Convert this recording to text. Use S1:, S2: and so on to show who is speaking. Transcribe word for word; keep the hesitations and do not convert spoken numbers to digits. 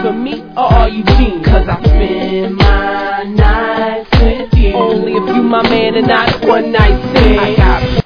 S1: for me, or are you cheating?
S2: Cause I spend my nights with you.
S1: Only if you my man and not one night stand. I got